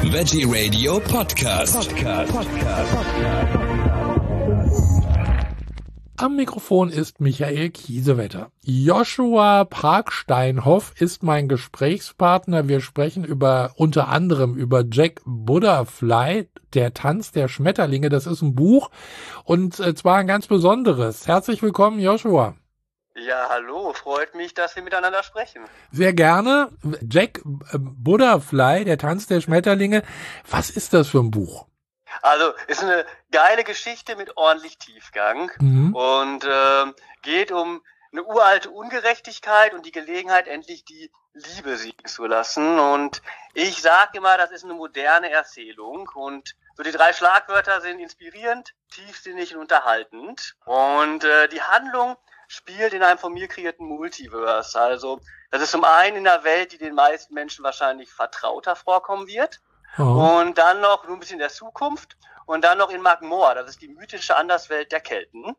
Veggie Radio Podcast. Am Mikrofon ist Michael Kiesewetter. Joshua Parksteinhoff ist mein Gesprächspartner. Wir sprechen unter anderem über Jack Butterfly, der Tanz der Schmetterlinge. Das ist ein Buch und zwar ein ganz besonderes. Herzlich willkommen, Joshua. Ja, hallo, freut mich, dass wir miteinander sprechen. Sehr gerne. Jack Butterfly, der Tanz der Schmetterlinge. Was ist das für ein Buch? Also, ist eine geile Geschichte mit ordentlich Tiefgang und geht um eine uralte Ungerechtigkeit und die Gelegenheit, endlich die Liebe siegen zu lassen. Und ich sage immer, das ist eine moderne Erzählung und so die 3 Schlagwörter sind inspirierend, tiefsinnig und unterhaltend. Und die Handlung spielt in einem von mir kreierten Multiverse. Also, das ist zum einen in einer Welt, die den meisten Menschen wahrscheinlich vertrauter vorkommen wird. Und dann noch nur ein bisschen in der Zukunft und dann noch in Magmor, das ist die mythische Anderswelt der Kelten.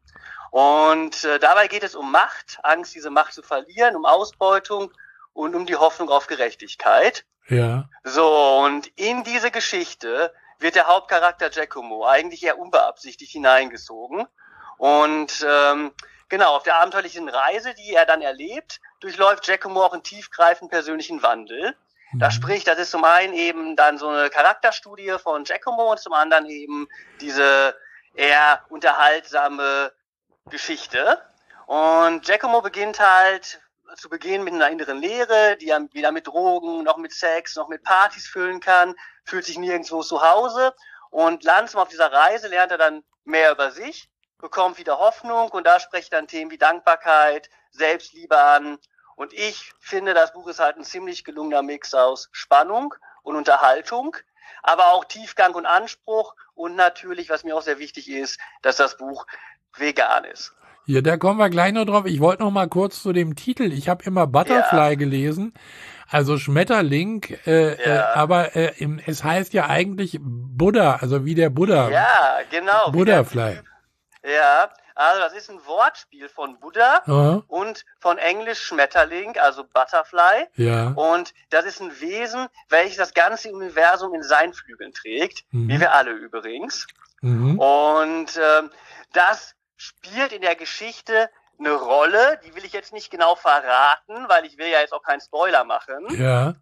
Und dabei geht es um Macht, Angst, diese Macht zu verlieren, um Ausbeutung und um die Hoffnung auf Gerechtigkeit. Ja. So, und in diese Geschichte wird der Hauptcharakter Giacomo eigentlich eher unbeabsichtigt hineingezogen. Und genau, auf der abenteuerlichen Reise, die er dann erlebt, durchläuft Giacomo auch einen tiefgreifenden persönlichen Wandel. Das spricht, das ist zum einen eben dann so eine Charakterstudie von Giacomo und zum anderen eben diese eher unterhaltsame Geschichte. Und Giacomo beginnt halt zu Beginn mit einer inneren Leere, die er weder mit Drogen, noch mit Sex, noch mit Partys füllen kann, fühlt sich nirgendwo zu Hause und langsam auf dieser Reise lernt er dann mehr über sich, bekommt wieder Hoffnung und da spricht dann Themen wie Dankbarkeit, Selbstliebe an. Und ich finde, das Buch ist halt ein ziemlich gelungener Mix aus Spannung und Unterhaltung, aber auch Tiefgang und Anspruch und natürlich, was mir auch sehr wichtig ist, dass das Buch vegan ist. Ja, da kommen wir gleich noch drauf. Ich wollte noch mal kurz zu dem Titel. Ich habe immer Butterfly gelesen, also Schmetterling, aber es heißt ja eigentlich Buddha, also wie der Buddha. Ja, genau. Butterfly. Ja, also das ist ein Wortspiel von Buddha und von Englisch Schmetterling, also Butterfly. Ja. Und das ist ein Wesen, welches das ganze Universum in seinen Flügeln trägt, wie wir alle übrigens. Und das spielt in der Geschichte eine Rolle, die will ich jetzt nicht genau verraten, weil ich will ja jetzt auch keinen Spoiler machen. Ja.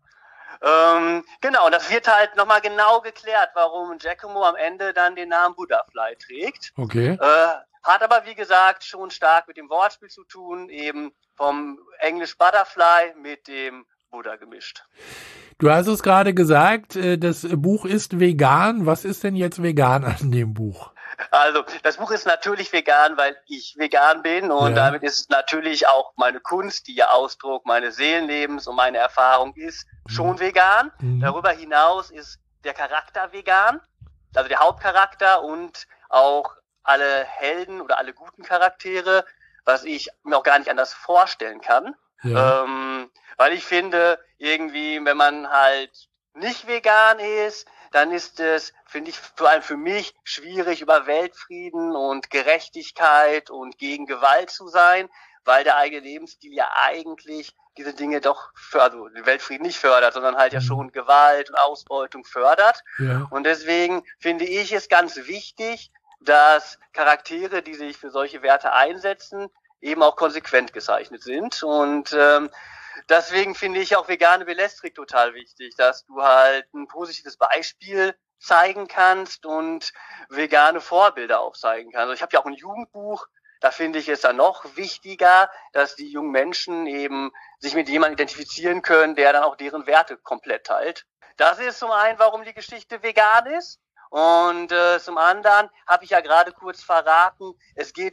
Genau, das wird halt nochmal genau geklärt, warum Giacomo am Ende dann den Namen Butterfly trägt. Okay. Hat aber, wie gesagt, schon stark mit dem Wortspiel zu tun, eben vom Englisch Butterfly mit dem Buddha gemischt. Du hast es gerade gesagt, das Buch ist vegan. Was ist denn jetzt vegan an dem Buch? Also, das Buch ist natürlich vegan, weil ich vegan bin und damit ist es natürlich auch meine Kunst, die ja Ausdruck meines Seelenlebens und meine Erfahrung ist, schon vegan. Darüber hinaus ist der Charakter vegan, also der Hauptcharakter und auch alle Helden oder alle guten Charaktere, was ich mir auch gar nicht anders vorstellen kann. Ja. Weil ich finde, irgendwie, wenn man halt nicht vegan ist, dann ist es, finde ich, vor allem für mich schwierig, über Weltfrieden und Gerechtigkeit und gegen Gewalt zu sein, weil der eigene Lebensstil ja eigentlich diese Dinge doch also den Weltfrieden nicht fördert, sondern halt ja schon Gewalt und Ausbeutung fördert. Ja. Und deswegen finde ich es ganz wichtig, dass Charaktere, die sich für solche Werte einsetzen, eben auch konsequent gezeichnet sind. Und deswegen finde ich auch vegane Belletristik total wichtig, dass du halt ein positives Beispiel zeigen kannst und vegane Vorbilder aufzeigen kannst. Also ich habe ja auch ein Jugendbuch, da finde ich es dann noch wichtiger, dass die jungen Menschen eben sich mit jemandem identifizieren können, der dann auch deren Werte komplett teilt. Das ist zum einen, warum die Geschichte vegan ist. Und zum anderen habe ich ja gerade kurz verraten, es geht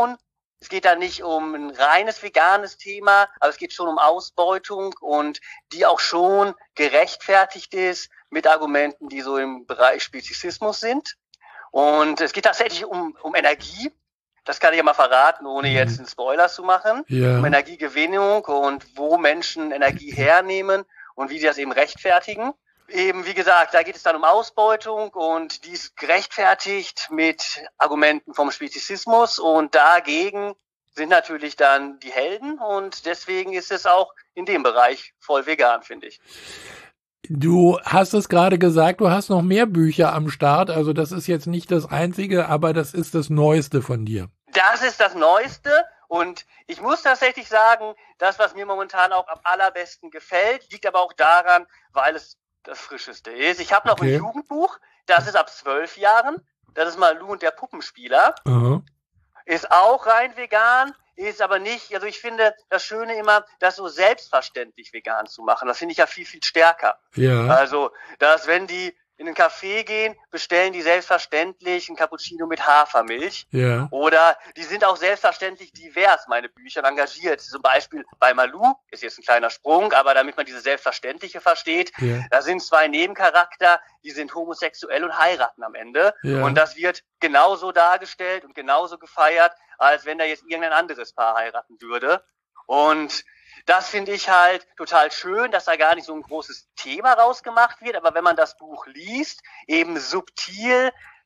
da nicht um ein reines veganes Thema, aber es geht schon um Ausbeutung und die auch schon gerechtfertigt ist mit Argumenten, die so im Bereich Spezizismus sind. Und es geht tatsächlich um Energie. Das kann ich ja mal verraten, ohne jetzt einen Spoiler zu machen. Ja. Um Energiegewinnung und wo Menschen Energie hernehmen und wie sie das eben rechtfertigen. Eben, wie gesagt, da geht es dann um Ausbeutung und die ist gerechtfertigt mit Argumenten vom Spezizismus und dagegen sind natürlich dann die Helden und deswegen ist es auch in dem Bereich voll vegan, finde ich. Du hast es gerade gesagt, du hast noch mehr Bücher am Start. Also das ist jetzt nicht das Einzige, aber das ist das Neueste von dir. Das ist das Neueste und ich muss tatsächlich sagen, das, was mir momentan auch am allerbesten gefällt, liegt aber auch daran, weil es das Frischeste ist. Ich habe noch ein Jugendbuch, das ist ab 12 Jahren. Das ist Malou und der Puppenspieler. Aha. Ist auch rein vegan, ist aber nicht, also ich finde das Schöne immer, das so selbstverständlich vegan zu machen. Das finde ich ja viel, viel stärker. Ja. Also, dass wenn die in einen Café gehen, bestellen die selbstverständlich ein Cappuccino mit Hafermilch. Ja. Oder die sind auch selbstverständlich divers, meine Bücher, engagiert. Zum Beispiel bei Malou, ist jetzt ein kleiner Sprung, aber damit man diese Selbstverständliche versteht, da sind 2 Nebencharakter, die sind homosexuell und heiraten am Ende. Ja. Und das wird genauso dargestellt und genauso gefeiert, als wenn da jetzt irgendein anderes Paar heiraten würde. Und das finde ich halt total schön, dass da gar nicht so ein großes Thema rausgemacht wird, aber wenn man das Buch liest, eben subtil,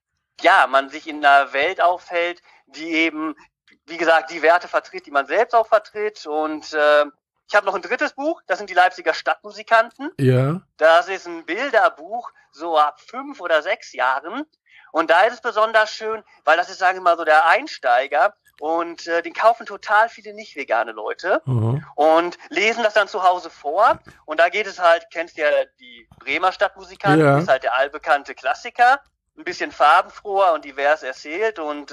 ja, man sich in einer Welt aufhält, die eben, wie gesagt, die Werte vertritt, die man selbst auch vertritt. Und ich habe noch ein drittes Buch, das sind die Leipziger Stadtmusikanten. Ja. Das ist ein Bilderbuch, so ab 5 oder 6 Jahren. Und da ist es besonders schön, weil das ist, sagen wir mal, so der Einsteiger. Und den kaufen total viele nicht vegane Leute und lesen das dann zu Hause vor. Und da geht es halt, kennst ja die Bremer Stadtmusikanten, ist halt der allbekannte Klassiker, ein bisschen farbenfroher und divers erzählt. Und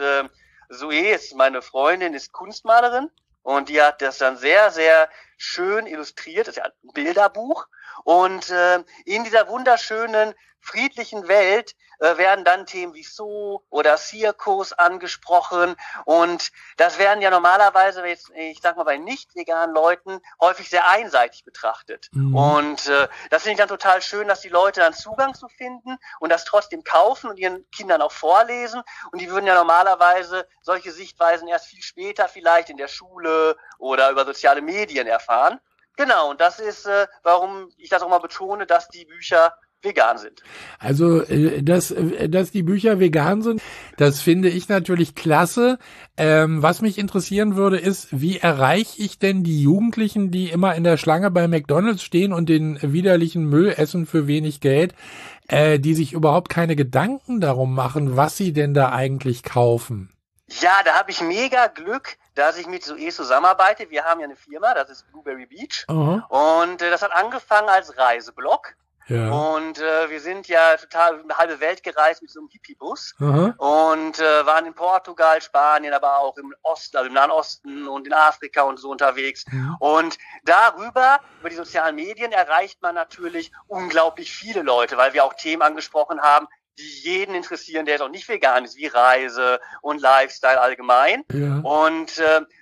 Zoe ist meine Freundin, ist Kunstmalerin und die hat das dann sehr, sehr schön illustriert. Das ist ja ein Bilderbuch. Und in dieser wunderschönen, friedlichen Welt werden dann Themen wie Zoo oder Zirkus angesprochen und das werden ja normalerweise, ich sag mal bei nicht veganen Leuten, häufig sehr einseitig betrachtet. Und das finde ich dann total schön, dass die Leute dann Zugang zu finden und das trotzdem kaufen und ihren Kindern auch vorlesen und die würden ja normalerweise solche Sichtweisen erst viel später vielleicht in der Schule oder über soziale Medien erfahren. Genau, und das ist, warum ich das auch mal betone, dass die Bücher vegan sind. Also, dass die Bücher vegan sind, das finde ich natürlich klasse. Was mich interessieren würde, ist, wie erreiche ich denn die Jugendlichen, die immer in der Schlange bei McDonald's stehen und den widerlichen Müll essen für wenig Geld, die sich überhaupt keine Gedanken darum machen, was sie denn da eigentlich kaufen? Ja, da habe ich mega Glück, dass ich mit Zoe zusammenarbeite. Wir haben ja eine Firma, das ist Blueberry Beach. Und das hat angefangen als Reiseblog. Ja. Und wir sind ja total eine halbe Welt gereist mit so einem Hippie-Bus und waren in Portugal, Spanien, aber auch im Osten, also im Nahen Osten und in Afrika und so unterwegs. Und darüber, über die sozialen Medien, erreicht man natürlich unglaublich viele Leute, weil wir auch Themen angesprochen haben, die jeden interessieren, der jetzt auch nicht vegan ist, wie Reise und Lifestyle allgemein. Ja. Und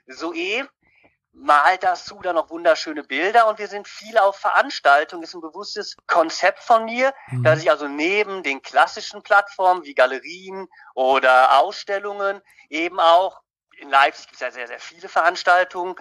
Zoe malt dazu dann noch wunderschöne Bilder und wir sind viel auf Veranstaltungen. Das ist ein bewusstes Konzept von mir, dass ich also neben den klassischen Plattformen wie Galerien oder Ausstellungen eben auch, in Leipzig gibt es ja sehr, sehr viele Veranstaltungen,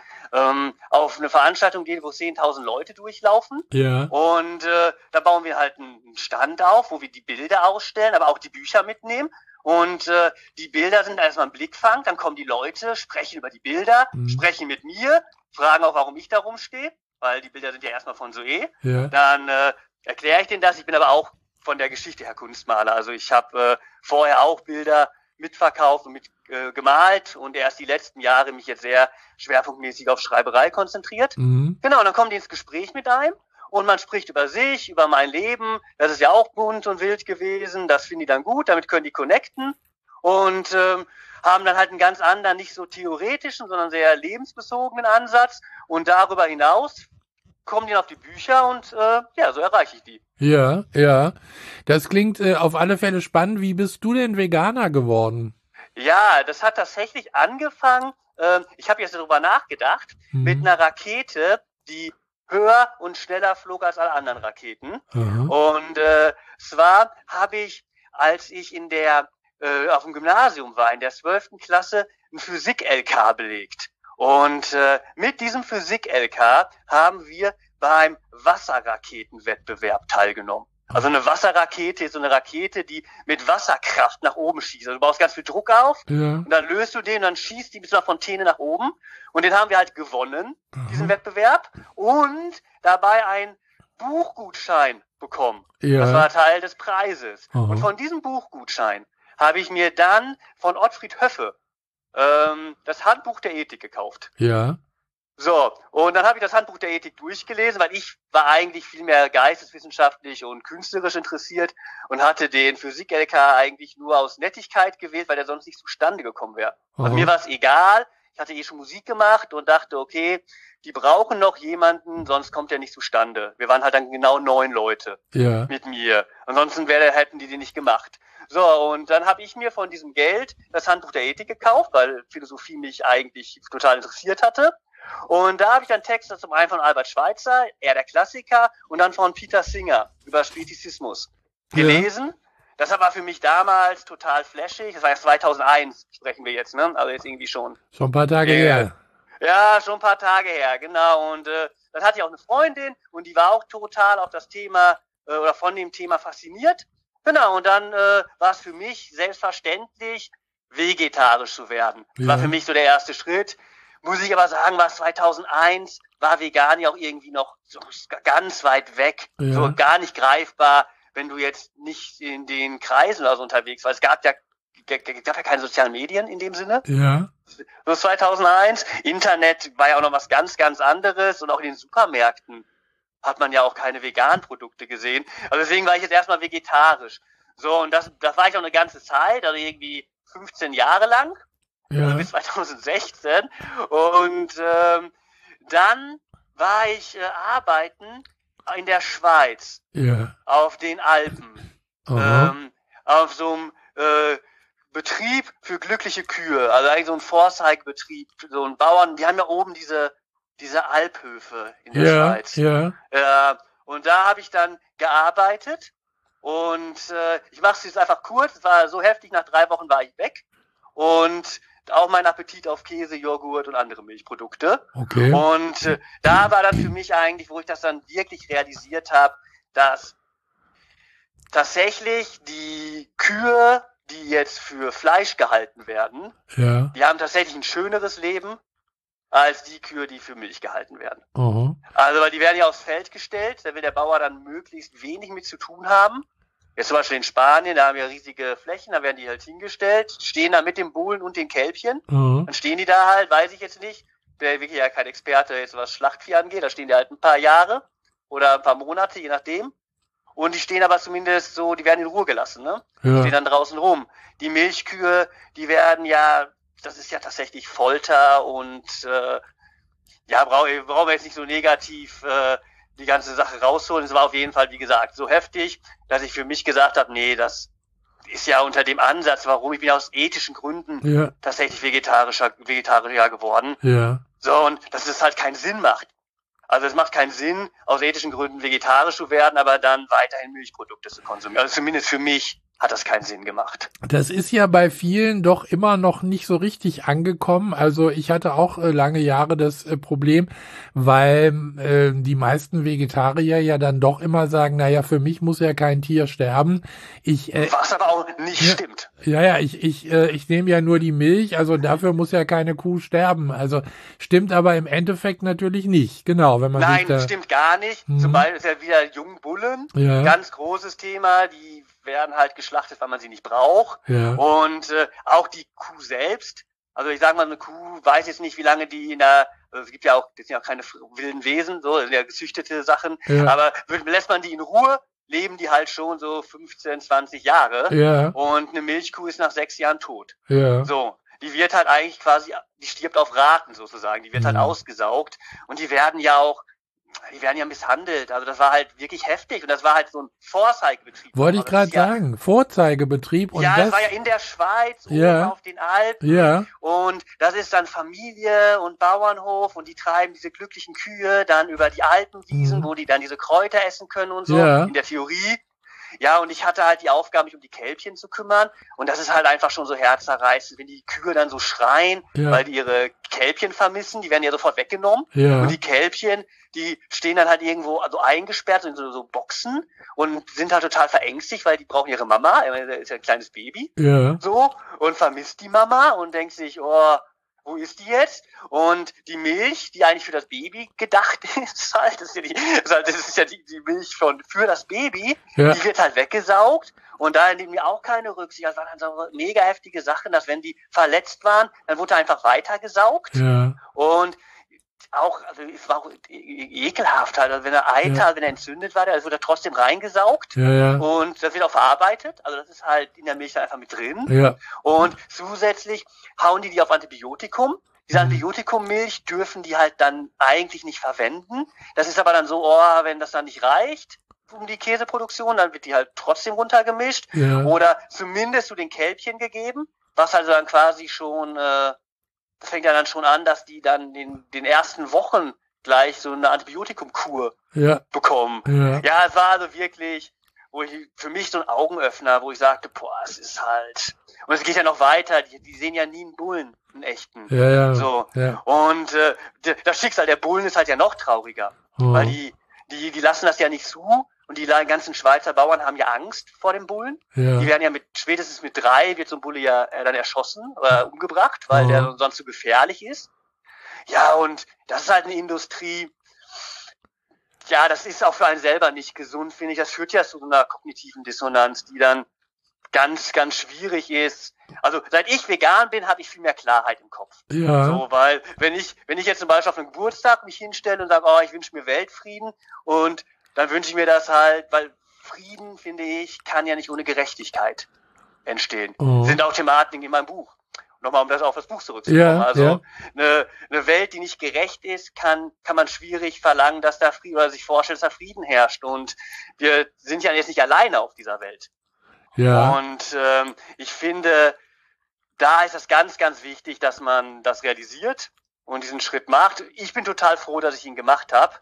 auf eine Veranstaltung gehe, wo 10.000 Leute durchlaufen. Ja. Und da bauen wir halt einen Stand auf, wo wir die Bilder ausstellen, aber auch die Bücher mitnehmen. Und die Bilder sind erstmal ein Blickfang, dann kommen die Leute, sprechen über die Bilder, sprechen mit mir, fragen auch, warum ich da rumstehe, weil die Bilder sind ja erstmal von Zoe. Ja. Dann erkläre ich denen das, ich bin aber auch von der Geschichte her Kunstmaler. Also ich habe vorher auch Bilder mitverkauft und gemalt und erst die letzten Jahre mich jetzt sehr schwerpunktmäßig auf Schreiberei konzentriert. Genau, und dann kommen die ins Gespräch mit einem. Und man spricht über sich, über mein Leben. Das ist ja auch bunt und wild gewesen. Das finden die dann gut. Damit können die connecten. Und haben dann halt einen ganz anderen, nicht so theoretischen, sondern sehr lebensbezogenen Ansatz. Und darüber hinaus kommen die auf die Bücher und ja, so erreiche ich die. Ja, ja. Das klingt auf alle Fälle spannend. Wie bist du denn Veganer geworden? Ja, das hat tatsächlich angefangen. Ich habe jetzt darüber nachgedacht. Mit einer Rakete, die höher und schneller flog als alle anderen Raketen. Und zwar habe ich, als ich auf dem Gymnasium war, in der 12. Klasse, ein Physik-LK belegt. Und mit diesem Physik-LK haben wir beim Wasserraketenwettbewerb teilgenommen. Also eine Wasserrakete ist so eine Rakete, die mit Wasserkraft nach oben schießt. Also du baust ganz viel Druck auf und dann löst du den und dann schießt die bis zu einer Fontäne nach oben. Und den haben wir halt gewonnen, diesen Wettbewerb. Und dabei ein Buchgutschein bekommen. Ja. Das war Teil des Preises. Aha. Und von diesem Buchgutschein habe ich mir dann von Ottfried Höffe das Handbuch der Ethik gekauft. Ja. So, und dann habe ich das Handbuch der Ethik durchgelesen, weil ich war eigentlich viel mehr geisteswissenschaftlich und künstlerisch interessiert und hatte den Physik-LK eigentlich nur aus Nettigkeit gewählt, weil der sonst nicht zustande gekommen wäre. Also mir war es egal, ich hatte schon Musik gemacht und dachte, okay, die brauchen noch jemanden, sonst kommt der nicht zustande. Wir waren halt dann genau 9 Leute mit mir. Ansonsten hätten die nicht gemacht. So, und dann habe ich mir von diesem Geld das Handbuch der Ethik gekauft, weil Philosophie mich eigentlich total interessiert hatte. Und da habe ich dann Texte zum einen von Albert Schweitzer, eher der Klassiker, und dann von Peter Singer über Spezizismus gelesen. Das war für mich damals total flashig. Das war erst 2001, sprechen wir jetzt, ne? Also jetzt irgendwie schon. Schon ein paar Tage her. Ja, schon ein paar Tage her, genau. Und dann hatte ich auch eine Freundin und die war auch total auf das Thema oder von dem Thema fasziniert. Genau, und dann war es für mich selbstverständlich, vegetarisch zu werden. Das war für mich so der erste Schritt. Muss ich aber sagen, war 2001, war vegan ja auch irgendwie noch so ganz weit weg, so gar nicht greifbar, wenn du jetzt nicht in den Kreisen oder so unterwegs warst. Es gab ja keine sozialen Medien in dem Sinne. Ja. So 2001, Internet war ja auch noch was ganz, ganz anderes und auch in den Supermärkten hat man ja auch keine veganen Produkte gesehen. Also deswegen war ich jetzt erstmal vegetarisch. So, und das war ich auch eine ganze Zeit, also irgendwie 15 Jahre lang. Also bis 2016. Und dann war ich arbeiten in der Schweiz. Auf den Alpen. Auf so einem Betrieb für glückliche Kühe. Also eigentlich so ein Forstbetrieb. So ein Bauern, die haben ja oben diese Alphöfe in der Schweiz. Und da habe ich dann gearbeitet. Und ich mache es jetzt einfach kurz. Es war so heftig, nach 3 Wochen war ich weg. Und auch mein Appetit auf Käse, Joghurt und andere Milchprodukte. Okay. Und da war dann für mich eigentlich, wo ich das dann wirklich realisiert habe, dass tatsächlich die Kühe, die jetzt für Fleisch gehalten werden, die haben tatsächlich ein schöneres Leben als die Kühe, die für Milch gehalten werden. Also, weil die werden ja aufs Feld gestellt, da will der Bauer dann möglichst wenig mit zu tun haben. Jetzt zum Beispiel in Spanien, da haben wir riesige Flächen, da werden die halt hingestellt, stehen da mit dem Bullen und den Kälbchen. Dann stehen die da halt, weiß ich jetzt nicht, bin wirklich ja kein Experte, jetzt was Schlachtvieh angeht, da stehen die halt ein paar Jahre oder ein paar Monate, je nachdem. Und die stehen aber zumindest so, die werden in Ruhe gelassen, ne? Die stehen dann draußen rum. Die Milchkühe, die werden ja, das ist ja tatsächlich Folter und brauchen wir jetzt nicht so negativ die ganze Sache rausholen. Es war auf jeden Fall, wie gesagt, so heftig, dass ich für mich gesagt habe, nee, das ist ja unter dem Ansatz, warum ich bin aus ethischen Gründen tatsächlich Vegetarier geworden. So, und dass es halt keinen Sinn macht. Also es macht keinen Sinn, aus ethischen Gründen vegetarisch zu werden, aber dann weiterhin Milchprodukte zu konsumieren. Also zumindest für mich hat das keinen Sinn gemacht. Das ist ja bei vielen doch immer noch nicht so richtig angekommen. Also ich hatte auch lange Jahre das Problem, weil die meisten Vegetarier ja dann doch immer sagen, naja, für mich muss ja kein Tier sterben. Was aber auch nicht stimmt. Ich nehme ja nur die Milch, also dafür muss ja keine Kuh sterben. Also stimmt aber im Endeffekt natürlich nicht. Genau, wenn man Nein, stimmt gar nicht. Zum Beispiel ist ja wieder Jungbullen, ganz großes Thema, die werden halt geschlachtet, weil man sie nicht braucht. Und auch die Kuh selbst, also ich sage mal, eine Kuh weiß jetzt nicht, wie lange die also es gibt ja auch, das sind ja auch keine wilden Wesen, so, das sind ja gezüchtete Sachen, aber lässt man die in Ruhe, leben die halt schon so 15, 20 Jahre. Und eine Milchkuh ist nach 6 Jahren tot. So, die wird halt eigentlich quasi, die stirbt auf Raten sozusagen, die wird halt ausgesaugt und die werden ja misshandelt. Also das war halt wirklich heftig und das war halt so ein Vorzeigebetrieb. Wollte ich gerade sagen, Vorzeigebetrieb. Und das war ja in der Schweiz, oben auf den Alpen. Und das ist dann Familie und Bauernhof und die treiben diese glücklichen Kühe dann über die Alpenwiesen, wo die dann diese Kräuter essen können und so, in der Theorie. Ja, und ich hatte halt die Aufgabe, mich um die Kälbchen zu kümmern. Und das ist halt einfach schon so herzzerreißend, wenn die Kühe dann so schreien, weil die ihre Kälbchen vermissen. Die werden ja sofort weggenommen. Und die Kälbchen, die stehen dann halt irgendwo also eingesperrt in so Boxen und sind halt total verängstigt, weil die brauchen ihre Mama. Er ist ja ein kleines Baby. So, und vermisst die Mama und denkt sich, oh, wo ist die jetzt? Und die Milch, die eigentlich für das Baby gedacht ist, halt, das ist ja die Milch für das Baby, die wird halt weggesaugt. Und da nehmen wir auch keine Rücksicht. Das waren dann so mega heftige Sachen, dass wenn die verletzt waren, dann wurde einfach weitergesaugt. Ja. Und auch, also es war auch ekelhaft halt. Also wenn er Eiter, wenn er entzündet war, dann wurde er trotzdem reingesaugt. Ja. Und das wird auch verarbeitet. Also das ist halt in der Milch dann einfach mit drin. Ja. Und zusätzlich hauen die auf Antibiotikum. Diese Antibiotikum-Milch dürfen die halt dann eigentlich nicht verwenden. Das ist aber dann so, wenn das dann nicht reicht um die Käseproduktion, dann wird die halt trotzdem runtergemischt. Ja. Oder zumindest zu den Kälbchen gegeben, was also dann quasi schon... Das fängt ja dann schon an, dass die dann den ersten Wochen gleich so eine Antibiotikumkur bekommen. Ja, es war also wirklich, für mich so ein Augenöffner, wo ich sagte, es ist halt, und es geht ja noch weiter, die sehen ja nie einen Bullen, einen echten. Ja. So. Ja. Und das Schicksal der Bullen ist halt ja noch trauriger, weil die lassen das ja nicht zu. Und die ganzen Schweizer Bauern haben ja Angst vor dem Bullen. Ja. Die werden ja spätestens mit 3 wird so ein Bulle ja dann erschossen oder umgebracht, weil der sonst zu gefährlich ist. Ja, und das ist halt eine Industrie, ja, das ist auch für einen selber nicht gesund, finde ich. Das führt ja zu so einer kognitiven Dissonanz, die dann ganz, ganz schwierig ist. Also seit ich vegan bin, habe ich viel mehr Klarheit im Kopf. Ja. So, weil wenn ich jetzt zum Beispiel auf einem Geburtstag mich hinstelle und sage, ich wünsche mir Weltfrieden, und dann wünsche ich mir das halt, weil Frieden, finde ich, kann ja nicht ohne Gerechtigkeit entstehen. Sind auch Thematiken in meinem Buch. Nochmal, um das auf das Buch zurückzukommen. Eine Welt, die nicht gerecht ist, kann man schwierig verlangen, dass da Frieden, oder sich vorstellen, dass da Frieden herrscht. Und wir sind ja jetzt nicht alleine auf dieser Welt. Ja. Und ich finde, da ist es ganz, ganz wichtig, dass man das realisiert und diesen Schritt macht. Ich bin total froh, dass ich ihn gemacht habe.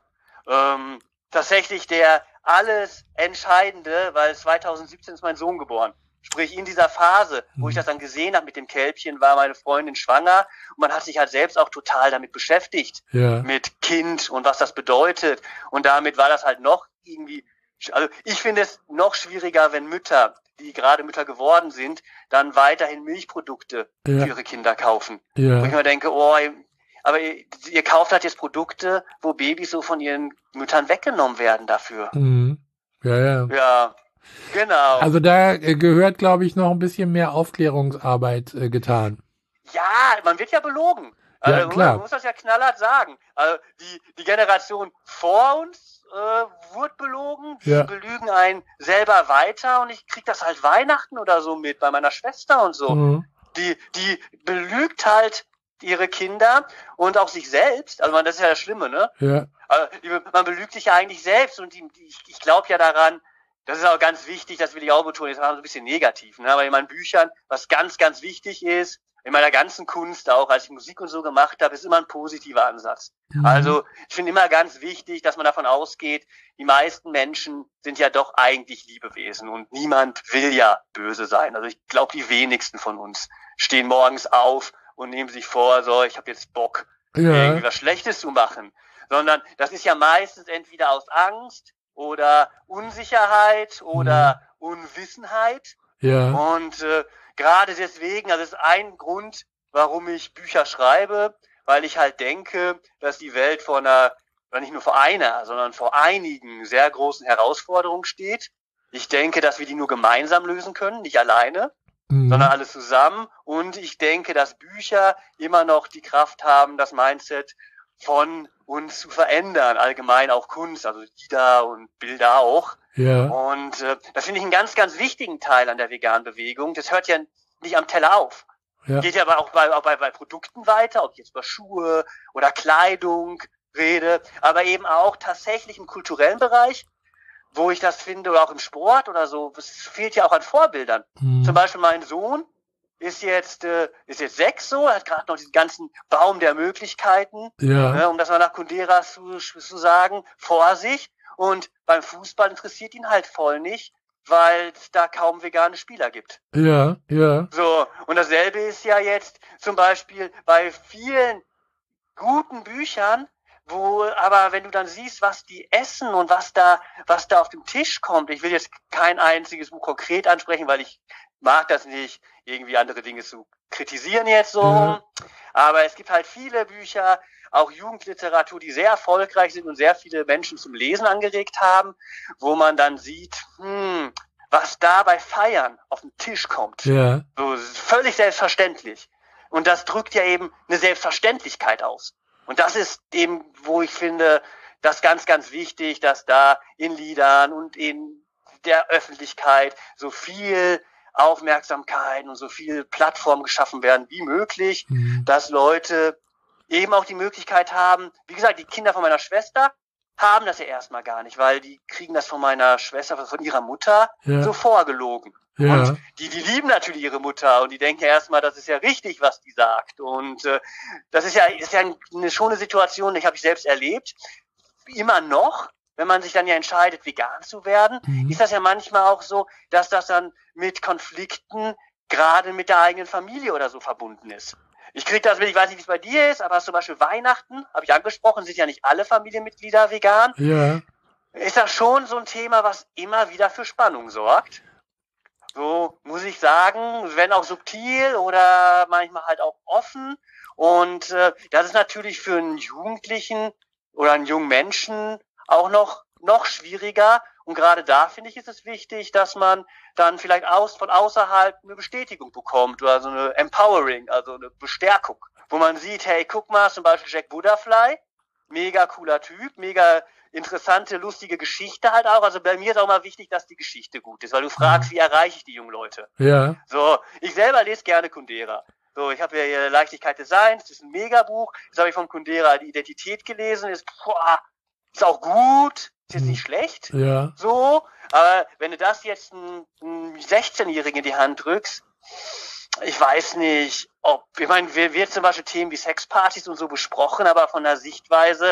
Tatsächlich der alles Entscheidende, weil 2017 ist mein Sohn geboren. Sprich, in dieser Phase, wo ich das dann gesehen habe mit dem Kälbchen, war meine Freundin schwanger und man hat sich halt selbst auch total damit beschäftigt, mit Kind und was das bedeutet. Und damit war das halt noch irgendwie, also ich finde es noch schwieriger, wenn Mütter, die gerade Mütter geworden sind, dann weiterhin Milchprodukte für ihre Kinder kaufen. Ja. Wo ich mir denke, aber ihr kauft halt jetzt Produkte, wo Babys so von ihren Müttern weggenommen werden dafür. Mhm. Ja, genau. Also da gehört, glaube ich, noch ein bisschen mehr Aufklärungsarbeit getan. Ja, man wird ja belogen. Also ja, klar. Man muss das ja knallhart sagen. Also die Generation vor uns wurde belogen, die belügen einen selber weiter, und ich krieg das halt Weihnachten oder so mit bei meiner Schwester und so. Mhm. Die belügt halt ihre Kinder und auch sich selbst. Also das ist ja das Schlimme, ne? Ja. Also, man belügt sich ja eigentlich selbst, und ich glaube ja daran, das ist auch ganz wichtig, das will ich auch betonen, jetzt war so ein bisschen negativ, ne? Aber in meinen Büchern, was ganz, ganz wichtig ist, in meiner ganzen Kunst auch, als ich Musik und so gemacht habe, ist immer ein positiver Ansatz. Mhm. Also ich finde immer ganz wichtig, dass man davon ausgeht, die meisten Menschen sind ja doch eigentlich Liebewesen und niemand will ja böse sein. Also ich glaube, die wenigsten von uns stehen morgens auf und nehmen sich vor, ich habe jetzt Bock, irgendwie was Schlechtes zu machen. Sondern das ist ja meistens entweder aus Angst oder Unsicherheit oder Unwissenheit. Ja. Und gerade deswegen, also das ist ein Grund, warum ich Bücher schreibe, weil ich halt denke, dass die Welt nicht nur vor einer, sondern vor einigen sehr großen Herausforderungen steht. Ich denke, dass wir die nur gemeinsam lösen können, nicht alleine, sondern alle zusammen. Und ich denke, dass Bücher immer noch die Kraft haben, das Mindset von uns zu verändern, allgemein auch Kunst, also Lieder und Bilder auch. Ja. Und das finde ich einen ganz, ganz wichtigen Teil an der veganen Bewegung. Das hört ja nicht am Teller auf. Ja. Geht ja aber auch bei Produkten weiter, ob ich jetzt über Schuhe oder Kleidung rede, aber eben auch tatsächlich im kulturellen Bereich, wo ich das finde, oder auch im Sport oder so. Es fehlt ja auch an Vorbildern. Zum Beispiel mein Sohn ist jetzt 6 so, hat gerade noch diesen ganzen Baum der Möglichkeiten, um das mal nach Kunderas zu sagen, vor sich. Und beim Fußball interessiert ihn halt voll nicht, weil es da kaum vegane Spieler gibt. Ja. So, und dasselbe ist ja jetzt zum Beispiel bei vielen guten Büchern, aber wenn du dann siehst, was die essen und was da auf dem Tisch kommt, ich will jetzt kein einziges Buch konkret ansprechen, weil ich mag das nicht, irgendwie andere Dinge zu kritisieren jetzt so. Ja. Aber es gibt halt viele Bücher, auch Jugendliteratur, die sehr erfolgreich sind und sehr viele Menschen zum Lesen angeregt haben, wo man dann sieht, was da bei Feiern auf den Tisch kommt. Ja. So völlig selbstverständlich. Und das drückt ja eben eine Selbstverständlichkeit aus. Und das ist eben, wo ich finde, das ganz, ganz wichtig, dass da in Liedern und in der Öffentlichkeit so viel Aufmerksamkeit und so viel Plattform geschaffen werden wie möglich, dass Leute eben auch die Möglichkeit haben, wie gesagt, die Kinder von meiner Schwester haben das ja erstmal gar nicht, weil die kriegen das von meiner Schwester, von ihrer Mutter so vorgelogen. Ja. Und die lieben natürlich ihre Mutter und die denken ja erstmal, das ist ja richtig, was die sagt. Und das ist ja schon eine Situation, die habe ich selbst erlebt. Immer noch, wenn man sich dann ja entscheidet, vegan zu werden, ist das ja manchmal auch so, dass das dann mit Konflikten gerade mit der eigenen Familie oder so verbunden ist. Ich kriege das mit, ich weiß nicht, wie es bei dir ist, aber zum Beispiel Weihnachten, habe ich angesprochen, sind ja nicht alle Familienmitglieder vegan. Ja. Ist das schon so ein Thema, was immer wieder für Spannung sorgt? So muss ich sagen, wenn auch subtil oder manchmal halt auch offen. Und das ist natürlich für einen Jugendlichen oder einen jungen Menschen auch noch schwieriger. Und gerade da, finde ich, ist es wichtig, dass man dann vielleicht von außerhalb eine Bestätigung bekommt oder so eine Empowering, also eine Bestärkung, wo man sieht, hey, guck mal, zum Beispiel Jack Butterfly, mega cooler Typ, mega interessante, lustige Geschichte halt auch. Also bei mir ist auch mal wichtig, dass die Geschichte gut ist, weil du fragst, wie erreiche ich die jungen Leute? Ja. So, ich selber lese gerne Kundera. So, ich habe ja hier Leichtigkeit des Seins, das ist ein Megabuch. Jetzt habe ich von Kundera die Identität gelesen, ist auch gut, ist jetzt nicht schlecht. Ja. So, aber wenn du das jetzt einem 16-Jährigen in die Hand drückst, ich weiß nicht, ich meine, wir zum Beispiel Themen wie Sexpartys und so besprochen, aber von der Sichtweise,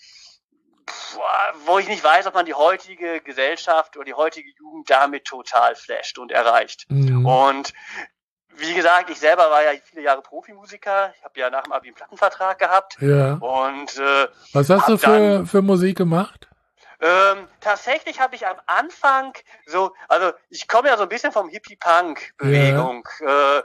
wo ich nicht weiß, ob man die heutige Gesellschaft oder die heutige Jugend damit total flasht und erreicht. Und wie gesagt, ich selber war ja viele Jahre Profimusiker. Ich habe ja nach dem Abi einen Plattenvertrag gehabt. Ja. Und was hast du für Musik gemacht? Tatsächlich habe ich am Anfang also ich komme ja so ein bisschen vom Hippie-Punk-Bewegung. Ja.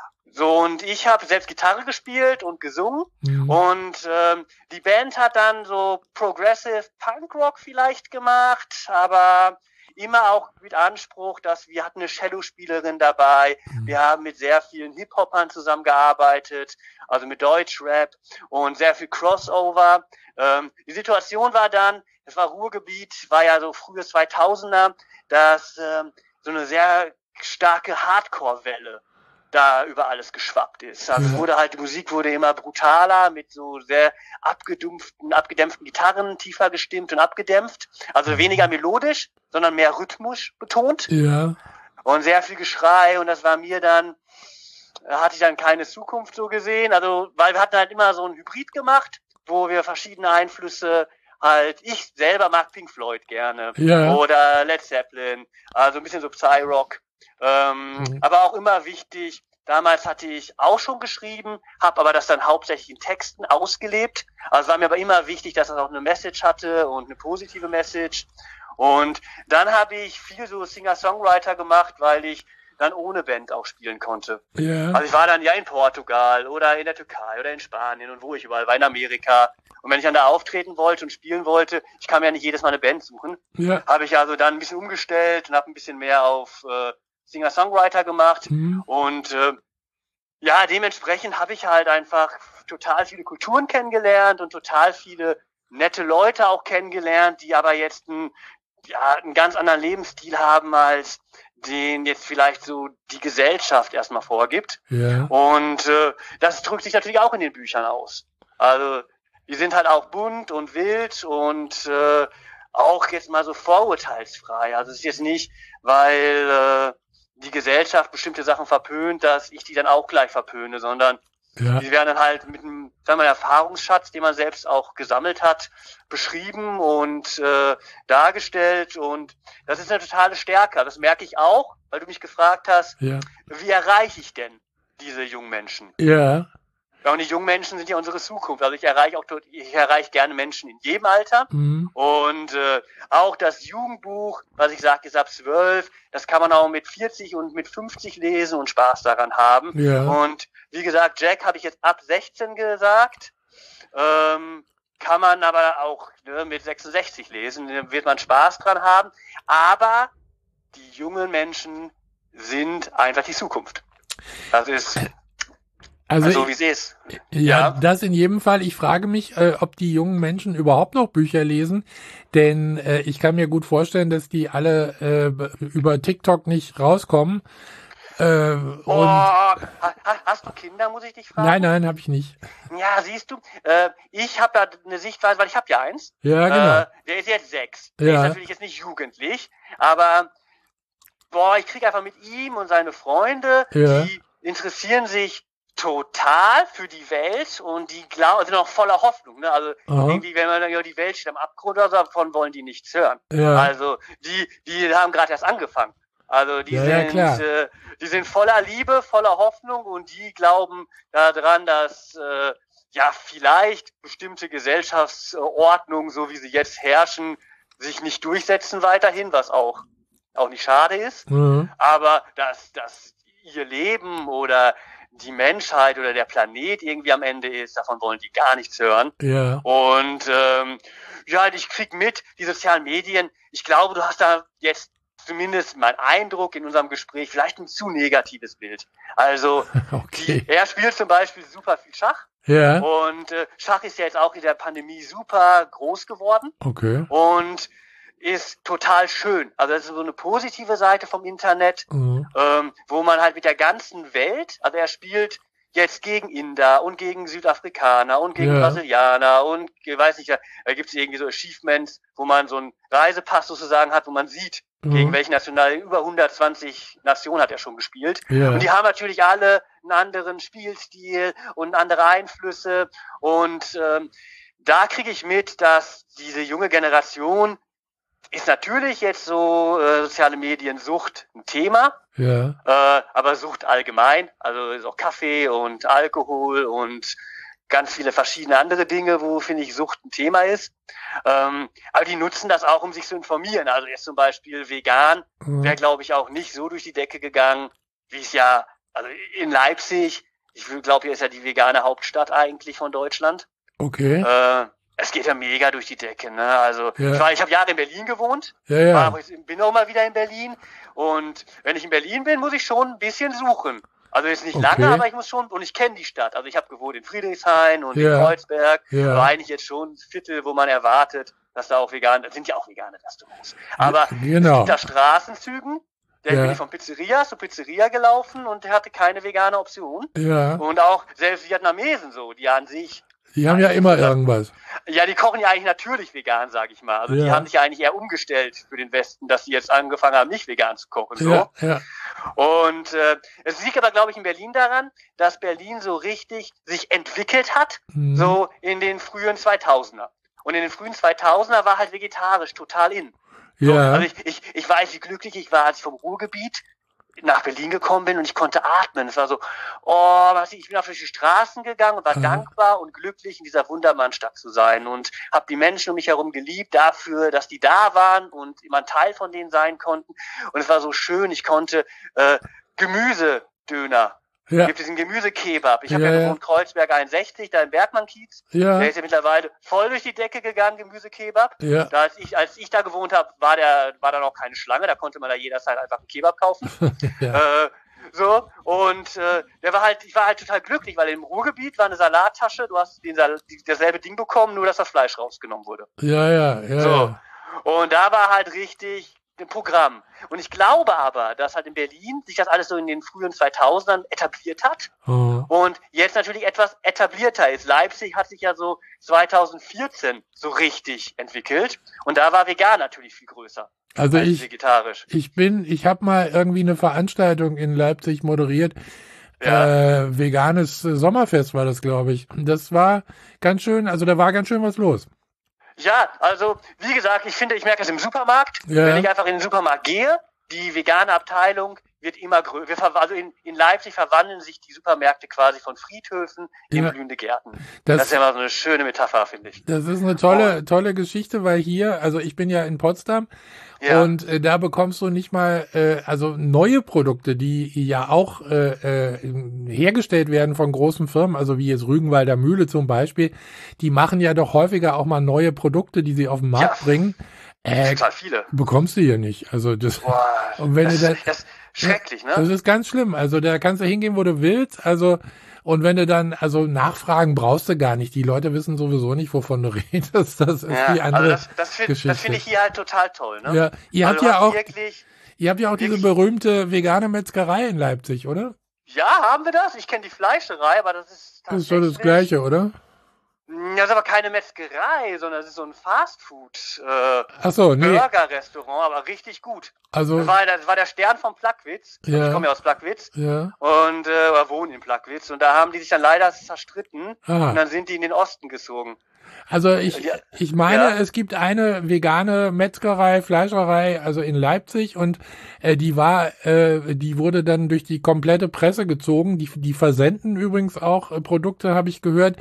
Und ich habe selbst Gitarre gespielt und gesungen. Und die Band hat dann so Progressive Punk-Rock vielleicht gemacht, aber immer auch mit Anspruch, dass wir hatten eine Cello-Spielerin dabei. Wir haben mit sehr vielen Hip-Hopern zusammengearbeitet, also mit Deutschrap und sehr viel Crossover. Die Situation war dann, es war Ruhrgebiet, war ja so frühes 2000er, dass so eine sehr starke Hardcore-Welle da über alles geschwappt ist. Also die Musik wurde immer brutaler, mit so sehr abgedämpften Gitarren, tiefer gestimmt und abgedämpft. Also weniger melodisch, sondern mehr rhythmisch betont. Ja. Und sehr viel Geschrei, und das war mir dann, hatte ich dann keine Zukunft so gesehen. Also, weil wir hatten halt immer so ein Hybrid gemacht, wo wir verschiedene Einflüsse ich selber mag Pink Floyd gerne. Ja. Oder Led Zeppelin, also ein bisschen so Psy-Rock. Aber auch immer wichtig, damals hatte ich auch schon geschrieben, habe aber das dann hauptsächlich in Texten ausgelebt. Also war mir aber immer wichtig, dass das auch eine Message hatte und eine positive Message. Und dann habe ich viel so Singer-Songwriter gemacht, weil ich dann ohne Band auch spielen konnte. Ja. Also ich war dann ja in Portugal oder in der Türkei oder in Spanien und wo ich überall war, in Amerika. Und wenn ich dann da auftreten wollte und spielen wollte, ich kann mir ja nicht jedes Mal eine Band suchen, habe ich also dann ein bisschen umgestellt und habe ein bisschen mehr auf Singer-Songwriter gemacht. Und dementsprechend habe ich halt einfach total viele Kulturen kennengelernt und total viele nette Leute auch kennengelernt, die aber jetzt einen ganz anderen Lebensstil haben, als den jetzt vielleicht so die Gesellschaft erstmal vorgibt. Ja. Und das drückt sich natürlich auch in den Büchern aus. Also die sind halt auch bunt und wild und auch jetzt mal so vorurteilsfrei. Also es ist jetzt nicht, weil die Gesellschaft bestimmte Sachen verpönt, dass ich die dann auch gleich verpöne, sondern die werden dann halt mit einem, Erfahrungsschatz, den man selbst auch gesammelt hat, beschrieben und dargestellt, und das ist eine totale Stärke. Das merke ich auch, weil du mich gefragt hast, wie erreiche ich denn diese jungen Menschen? Ja. Ja, und die jungen Menschen sind ja unsere Zukunft. Also ich erreiche gerne Menschen in jedem Alter. Und auch das Jugendbuch, was ich sagte, ist ab 12. Das kann man auch mit 40 und mit 50 lesen und Spaß daran haben. Ja. Und wie gesagt, Jack habe ich jetzt ab 16 gesagt. Kann man aber auch mit 66 lesen. Da wird man Spaß dran haben. Aber die jungen Menschen sind einfach die Zukunft. Das ist also wie sie ist. Ja, das in jedem Fall. Ich frage mich, ob die jungen Menschen überhaupt noch Bücher lesen, denn ich kann mir gut vorstellen, dass die alle über TikTok nicht rauskommen. Und hast du Kinder, muss ich dich fragen? Nein, habe ich nicht. Ja, siehst du, ich habe da eine Sichtweise, weil ich habe ja eins. Ja, genau. Der ist jetzt 6. Der ist natürlich jetzt nicht jugendlich, aber ich kriege einfach mit ihm und seine Freunde, die interessieren sich total für die Welt und die sind auch voller Hoffnung. Ne? Also irgendwie, wenn man dann die Welt steht am Abgrund oder so, davon wollen die nichts hören. Ja. Also die haben gerade erst angefangen. Also die sind voller Liebe, voller Hoffnung und die glauben daran, dass vielleicht bestimmte Gesellschaftsordnungen, so wie sie jetzt herrschen, sich nicht durchsetzen weiterhin, was auch nicht schade ist. Aber dass ihr Leben oder die Menschheit oder der Planet irgendwie am Ende ist, davon wollen die gar nichts hören. Ja. Und ich krieg mit, die sozialen Medien, ich glaube, du hast da jetzt zumindest mein Eindruck in unserem Gespräch vielleicht ein zu negatives Bild. Also er spielt zum Beispiel super viel Schach. Ja. Und Schach ist ja jetzt auch in der Pandemie super groß geworden. Okay. Und ist total schön. Also das ist so eine positive Seite vom Internet, wo man halt mit der ganzen Welt, also er spielt jetzt gegen Inder und gegen Südafrikaner und gegen Brasilianer und weiß nicht, da gibt es irgendwie so Achievements, wo man so einen Reisepass sozusagen hat, wo man sieht, gegen welche Nationalien, über 120 Nationen hat er schon gespielt. Ja. Und die haben natürlich alle einen anderen Spielstil und andere Einflüsse und da kriege ich mit, dass diese junge Generation ist natürlich jetzt so soziale Mediensucht ein Thema, aber Sucht allgemein, also ist auch Kaffee und Alkohol und ganz viele verschiedene andere Dinge, wo, finde ich, Sucht ein Thema ist. Aber die nutzen das auch, um sich zu informieren. Also jetzt zum Beispiel vegan wäre, glaube ich, auch nicht so durch die Decke gegangen, wie es also in Leipzig, ich glaube, hier ist ja die vegane Hauptstadt eigentlich von Deutschland. Okay. Es geht ja mega durch die Decke, ne? Also ich habe Jahre in Berlin gewohnt, bin auch mal wieder in Berlin und wenn ich in Berlin bin, muss ich schon ein bisschen suchen. Also jetzt nicht lange, aber ich muss schon, und ich kenne die Stadt. Also ich habe gewohnt in Friedrichshain und in Kreuzberg, aber eigentlich jetzt schon ein Viertel, wo man erwartet, dass da auch das sind ja auch vegane Restaurants. Aber es gibt da Straßenzügen, bin ich von Pizzeria zu Pizzeria gelaufen und der hatte keine vegane Option. Ja. Und auch selbst Vietnamesen so, die an sich. Die haben ja immer irgendwas. Ja, die kochen ja eigentlich natürlich vegan, sag ich mal. Also die haben sich ja eigentlich eher umgestellt für den Westen, dass sie jetzt angefangen haben, nicht vegan zu kochen. So. Ja. Und es liegt aber, glaube ich, in Berlin daran, dass Berlin so richtig sich entwickelt hat, so in den frühen 2000er. Und in den frühen 2000er war halt vegetarisch total in. So, also ich weiß, wie glücklich ich war, als ich vom Ruhrgebiet nach Berlin gekommen bin und ich konnte atmen. Es war so, ich bin auf die Straßen gegangen und war dankbar und glücklich, in dieser wunderbaren Stadt zu sein und habe die Menschen um mich herum geliebt dafür, dass die da waren und immer ein Teil von denen sein konnten. Und es war so schön, ich konnte Gemüsedöner. Es gibt diesen Gemüsekebab. Ich habe ja gewohnt, Kreuzberg 61, da im Bergmann-Kiez. Der ist ja mittlerweile voll durch die Decke gegangen, Gemüsekebab. Ja. Als ich da gewohnt habe, war da noch keine Schlange, da konnte man da jederzeit einfach einen Kebab kaufen. Ich war halt total glücklich, weil im Ruhrgebiet war eine Salattasche, du hast dasselbe Ding bekommen, nur dass das Fleisch rausgenommen wurde. So. Und da war halt richtig ein Programm. Und ich glaube aber, dass halt in Berlin sich das alles so in den frühen 2000ern etabliert hat und jetzt natürlich etwas etablierter ist. Leipzig hat sich ja so 2014 so richtig entwickelt und da war vegan natürlich viel größer. Also als vegetarisch. Ich habe mal irgendwie eine Veranstaltung in Leipzig moderiert. Veganes Sommerfest war das, glaube ich. Das war ganz schön, also da war ganz schön was los. Ja, also wie gesagt, ich merke das im Supermarkt, wenn ich einfach in den Supermarkt gehe, die vegane Abteilung wird immer größer. Also in Leipzig verwandeln sich die Supermärkte quasi von Friedhöfen in blühende Gärten. Das ist ja immer so eine schöne Metapher, finde ich. Das ist eine tolle Geschichte, weil hier, also ich bin ja in Potsdam und da bekommst du nicht mal, also neue Produkte, die ja auch hergestellt werden von großen Firmen, also wie jetzt Rügenwalder Mühle zum Beispiel, die machen ja doch häufiger auch mal neue Produkte, die sie auf den Markt bringen. Total viele. Bekommst du hier nicht. Also das, und wenn das ist schrecklich, ne? Das ist ganz schlimm. Also da kannst du hingehen, wo du willst. Also, und wenn du dann, also Nachfragen brauchst du gar nicht. Die Leute wissen sowieso nicht, wovon du redest. Das ist die andere Geschichte. Das finde ich hier halt total toll, ne? Ja, ihr habt ja auch diese berühmte vegane Metzgerei in Leipzig, oder? Ja, haben wir das? Ich kenne die Fleischerei, aber das ist tatsächlich... Das ist doch das Gleiche, oder? Das ist aber keine Metzgerei, sondern es ist so ein Fastfood nee. Burger-Restaurant, aber richtig gut. Also das war der Stern vom Plagwitz. Ja. Ich komme ja aus Plagwitz und wohne in Plagwitz und da haben die sich dann leider zerstritten und dann sind die in den Osten gezogen. Also ich meine, es gibt eine vegane Metzgerei, Fleischerei, also in Leipzig und die wurde dann durch die komplette Presse gezogen. Die versenden übrigens auch Produkte, habe ich gehört.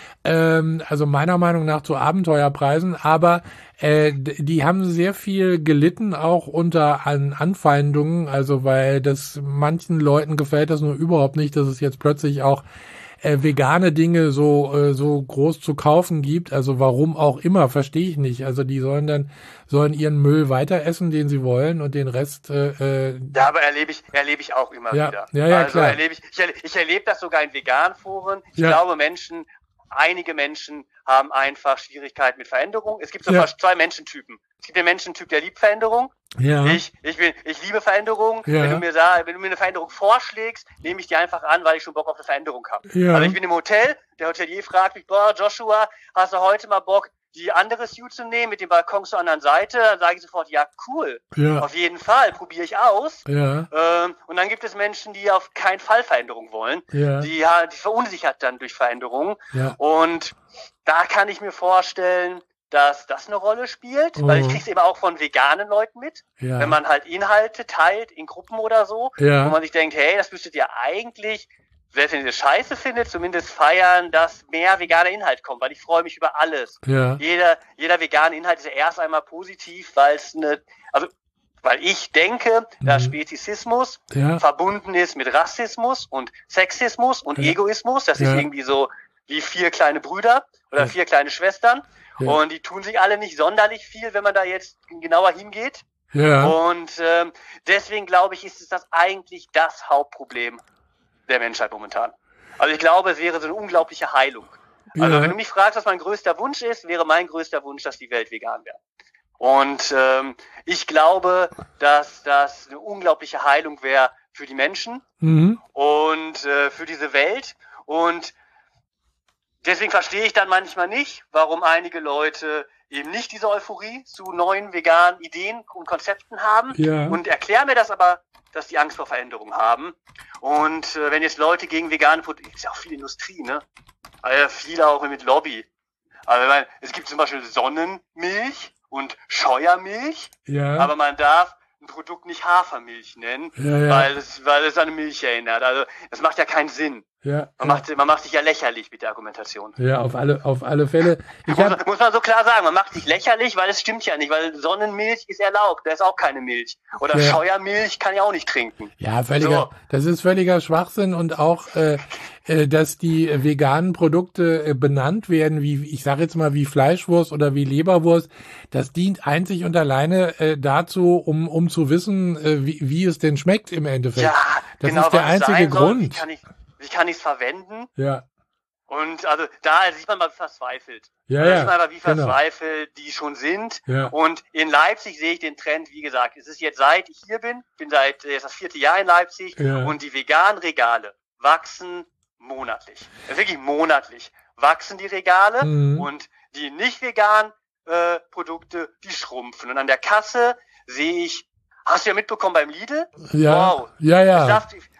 Also meiner Meinung nach zu Abenteuerpreisen, aber die haben sehr viel gelitten, auch unter Anfeindungen, also weil das manchen Leuten gefällt das nur überhaupt nicht, dass es jetzt plötzlich auch vegane Dinge so groß zu kaufen gibt, also warum auch immer, verstehe ich nicht. Also die sollen ihren Müll weiter essen, den sie wollen und den Rest ja, aber erlebe ich auch immer wieder. Ja, also klar. Ich erlebe das sogar in Veganforen. Ich glaube, einige Menschen haben einfach Schwierigkeiten mit Veränderung. Es gibt so zwei Menschentypen. Es gibt den Menschentyp, der liebt Veränderung. Ja. Ich liebe Veränderung. Ja. Wenn du mir eine Veränderung vorschlägst, nehme ich die einfach an, weil ich schon Bock auf eine Veränderung habe. Ja. Also ich bin im Hotel, der Hotelier fragt mich, Joshua, hast du heute mal Bock, die andere Suite zu nehmen mit dem Balkon zur anderen Seite? Dann sage ich sofort, ja, cool. Ja. Auf jeden Fall, probiere ich aus. Ja. Und dann gibt es Menschen, die auf keinen Fall Veränderung wollen. Ja. Die verunsichert dann durch Veränderungen. Ja. Und da kann ich mir vorstellen, dass das eine Rolle spielt, weil ich krieg's eben auch von veganen Leuten mit, wenn man halt Inhalte teilt in Gruppen oder so, wo man sich denkt, hey, das müsstet ihr eigentlich, selbst wenn ihr das scheiße findet, zumindest feiern, dass mehr veganer Inhalt kommt, weil ich freue mich über alles. Ja. Jeder vegane Inhalt ist ja erst einmal positiv, weil ich denke, dass Spezizismus verbunden ist mit Rassismus und Sexismus und Egoismus. Das ist irgendwie so wie 4 kleine Brüder oder 4 kleine Schwestern. Ja. Und die tun sich alle nicht sonderlich viel, wenn man da jetzt genauer hingeht. Ja. Und deswegen glaube ich, ist das eigentlich das Hauptproblem der Menschheit momentan. Also ich glaube, es wäre so eine unglaubliche Heilung. Also wenn du mich fragst, was mein größter Wunsch ist, wäre mein größter Wunsch, dass die Welt vegan wäre. Und ich glaube, dass das eine unglaubliche Heilung wäre für die Menschen und für diese Welt. Und deswegen verstehe ich dann manchmal nicht, warum einige Leute eben nicht diese Euphorie zu neuen veganen Ideen und Konzepten haben und erklären mir das aber, dass die Angst vor Veränderung haben. Und wenn jetzt Leute gegen vegane Produkte, ist ja auch viel Industrie, ne? Also viel auch mit Lobby. Also es gibt zum Beispiel Sonnenmilch und Scheuermilch, aber man darf ein Produkt nicht Hafermilch nennen, weil es an Milch erinnert. Also das macht ja keinen Sinn. Ja, man macht sich ja lächerlich mit der Argumentation. Ja, auf alle Fälle. Muss man so klar sagen, man macht sich lächerlich, weil es stimmt ja nicht, weil Sonnenmilch ist erlaubt, da ist auch keine Milch. Oder Scheuermilch kann ich auch nicht trinken. Ja, das ist völliger Schwachsinn und auch, dass die veganen Produkte benannt werden, wie, ich sage jetzt mal, wie Fleischwurst oder wie Leberwurst, das dient einzig und alleine dazu, um zu wissen, wie es denn schmeckt im Endeffekt. Ja, das ist der einzige Grund. Wie kann ich es verwenden? Ja. Und also da sieht man mal, wie verzweifelt. Da sieht man mal, wie verzweifelt die schon sind. Ja. Und in Leipzig sehe ich den Trend, wie gesagt, es ist jetzt seit ich hier bin seit jetzt das 4. Jahr in Leipzig und die veganen Regale wachsen monatlich. Wirklich monatlich wachsen die Regale und die nicht veganen Produkte, die schrumpfen. Und an der Kasse sehe ich, hast du ja mitbekommen beim Lidl? Ja. Wow. Ja.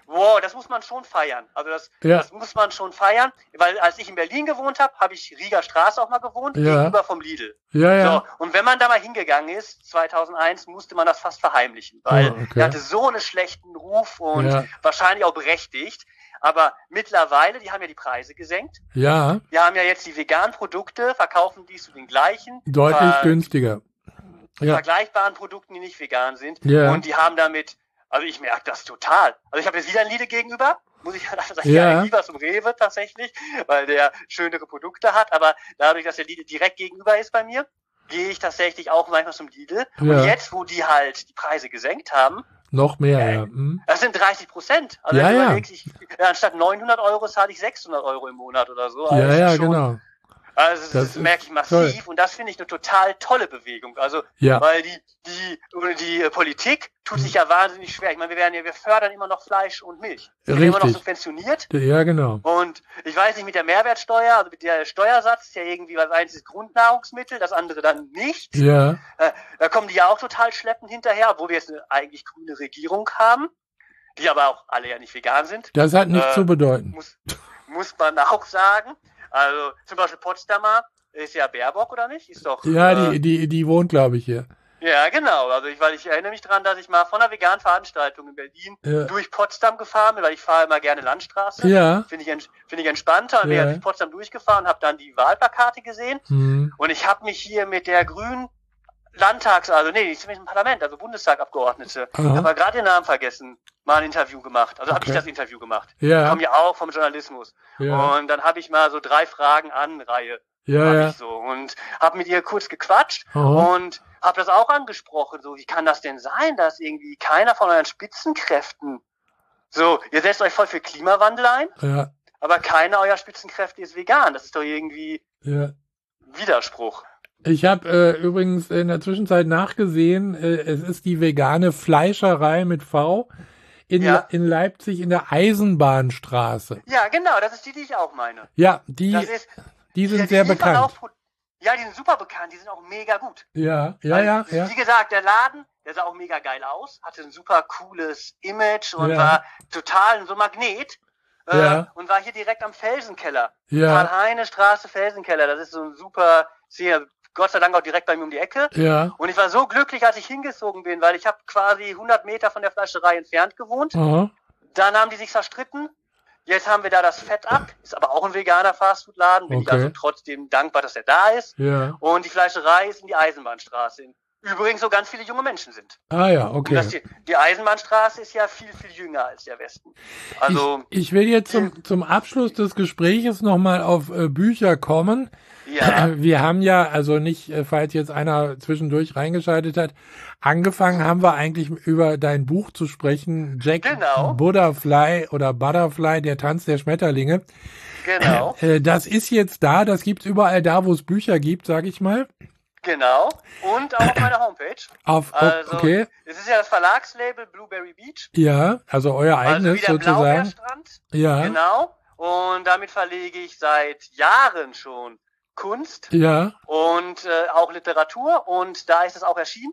Wow, das muss man schon feiern. Also das muss man schon feiern, weil als ich in Berlin gewohnt habe, habe ich Rieger Straße auch mal gewohnt, gegenüber vom Lidl. Ja. So, und wenn man da mal hingegangen ist, 2001, musste man das fast verheimlichen, weil der hatte so einen schlechten Ruf und wahrscheinlich auch berechtigt. Aber mittlerweile, die haben ja die Preise gesenkt. Ja. Die haben ja jetzt die veganen Produkte, verkaufen die zu den gleichen. Deutlich günstiger. Vergleichbaren Produkten, die nicht vegan sind. Ja. Und die haben damit, also ich merke das total. Also ich habe jetzt wieder ein Lidl gegenüber, muss ich sagen, lieber zum Rewe tatsächlich, weil der schönere Produkte hat. Aber dadurch, dass der Lidl direkt gegenüber ist bei mir, gehe ich tatsächlich auch manchmal zum Lidl. Ja. Und jetzt, wo die halt die Preise gesenkt haben, noch mehr, das sind 30%. Also anstatt 900 € zahle ich 600 € im Monat oder so. Also genau. Also das merke ich massiv toll. Und das finde ich eine total tolle Bewegung. Also weil die Politik tut sich ja wahnsinnig schwer. Ich meine, wir fördern immer noch Fleisch und Milch. Wir werden immer noch subventioniert. Ja, genau. Und ich weiß nicht, mit der Mehrwertsteuer, also mit der Steuersatz ist ja irgendwie was eins ist Grundnahrungsmittel, das andere dann nicht. Ja. Da kommen die ja auch total schleppend hinterher, obwohl wir jetzt eine eigentlich grüne Regierung haben, die aber auch alle ja nicht vegan sind. Das hat nichts zu bedeuten. Muss man auch sagen. Also zum Beispiel Potsdamer ist ja Baerbock, oder nicht? Ist doch. Ja, die wohnt, glaube ich, hier. Ja, genau. Also ich erinnere mich dran, dass ich mal von einer veganen Veranstaltung in Berlin durch Potsdam gefahren bin, weil ich fahre immer gerne Landstraße. Ja. Finde ich entspannter. Und bin durch Potsdam durchgefahren und habe dann die Wahlplakate gesehen. Und ich habe mich hier mit der grünen nicht mit dem Parlament, also Bundestagabgeordnete. Ich habe gerade den Namen vergessen, mal ein Interview gemacht. Also habe ich das Interview gemacht. Ja. Ich komme ja auch vom Journalismus. Ja. Und dann habe ich mal so 3 Fragen an Reihe. Ja. Ich so. Und habe mit ihr kurz gequatscht und habe das auch angesprochen. So, wie kann das denn sein, dass irgendwie keiner von euren Spitzenkräften ihr setzt euch voll für Klimawandel ein, aber keiner eurer Spitzenkräfte ist vegan. Das ist doch irgendwie Widerspruch. Ich habe übrigens in der Zwischenzeit nachgesehen, es ist die vegane Fleischerei mit V in Leipzig in der Eisenbahnstraße. Ja, genau, das ist die ich auch meine. Ja, die sind sehr bekannt. Die sind super bekannt, die sind auch mega gut. Ja. Wie gesagt, der Laden, der sah auch mega geil aus, hatte ein super cooles Image und war total so Magnet. Und war hier direkt am Felsenkeller. Karl-Heine-Straße, Felsenkeller, das ist so ein super, Gott sei Dank auch direkt bei mir um die Ecke. Ja. Und ich war so glücklich, als ich hingezogen bin, weil ich habe quasi 100 Meter von der Fleischerei entfernt gewohnt. Dann haben die sich zerstritten. Jetzt haben wir da das Fett ab. Ist aber auch ein veganer Fastfood-Laden. Bin ich also trotzdem dankbar, dass er da ist. Ja. Und die Fleischerei ist in die Eisenbahnstraße. Übrigens so ganz viele junge Menschen sind. Ah ja, okay. Und die Eisenbahnstraße ist ja viel, viel jünger als der Westen. Also ich will jetzt zum Abschluss des Gespräches nochmal auf Bücher kommen. Ja. Wir haben ja, also nicht, falls jetzt einer zwischendurch reingeschaltet hat, angefangen haben wir eigentlich über dein Buch zu sprechen, Jack Butterfly, der Tanz der Schmetterlinge. Genau. Das ist jetzt da, das gibt's überall da, wo es Bücher gibt, sag ich mal. Genau. Und auch auf meiner Homepage. Okay. Es ist ja das Verlagslabel Blueberry Beach. Ja, also euer eigenes sozusagen. Blaubeerstrand. Ja. Genau. Und damit verlege ich seit Jahren schon Kunst und auch Literatur. Und da ist es auch erschienen.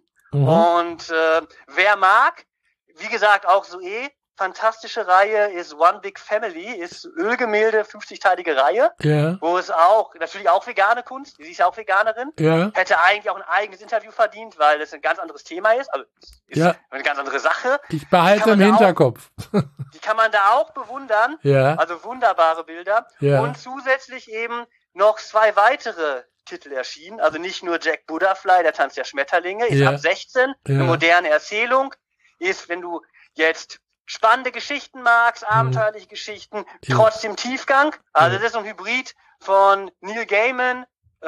Und wer mag, wie gesagt, auch fantastische Reihe ist One Big Family, ist Ölgemälde, 50-teilige Reihe, wo es natürlich auch vegane Kunst, sie ist ja auch Veganerin, hätte eigentlich auch ein eigenes Interview verdient, weil das ein ganz anderes Thema ist, also ist eine ganz andere Sache. Ich behalte im Hinterkopf. Die kann man da auch bewundern, also wunderbare Bilder und zusätzlich eben noch 2 weitere Titel erschienen, also nicht nur Jack Butterfly, der Tanz der Schmetterlinge, ist ab 16, eine moderne Erzählung, ist, wenn du jetzt spannende Geschichten magst, abenteuerliche Geschichten, trotzdem Tiefgang. Also das ist so ein Hybrid von Neil Gaiman,